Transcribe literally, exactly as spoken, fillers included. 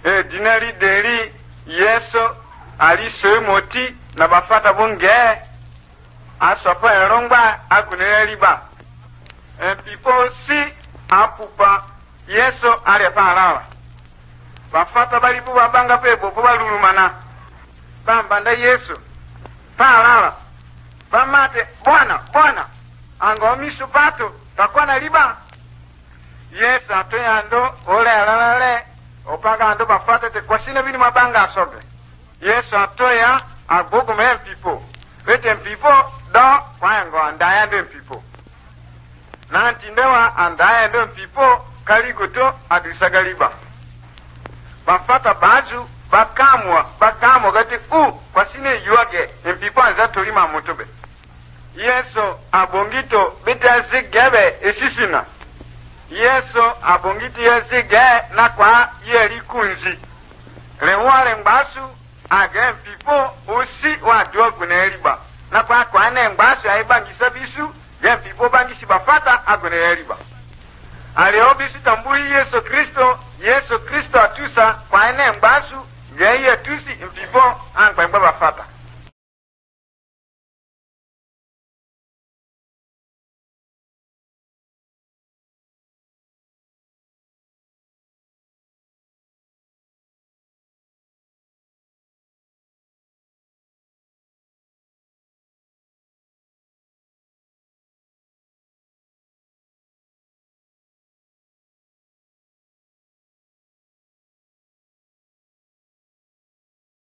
e dinari deri yeso ali semoti na bafata bunge asopa erongba agunere riba e people si apupa yeso ale parawa bafata bali buba banga pebo buba lulumana bamba nda yesu parawa bamate bwana bwana angomisu pato takwana riba yesu atoyando ole alalale opanga ando bafata te kwasina bini mabanga asobe yesu atoya agogo me people wete people do kwango andaya ndo people nanti ndewa andaya ndo people kaligoto adisagaliba bafata bazu bakamwa bakamwa gati u kwasine yuage people anza tolima motobe yesu abongito bitazigebe esisina yesu abongiti yezige na kwa yeri kunzi rewale mbasu again people usi wa dogu na eriba na kwa kwa ne mbasu aibangisa bisu gen people bangisi bafata agone eriba aleo bisu tambui yesu kristo yesu kristo atusa kwa ne mbasu geye tusi people angba bafata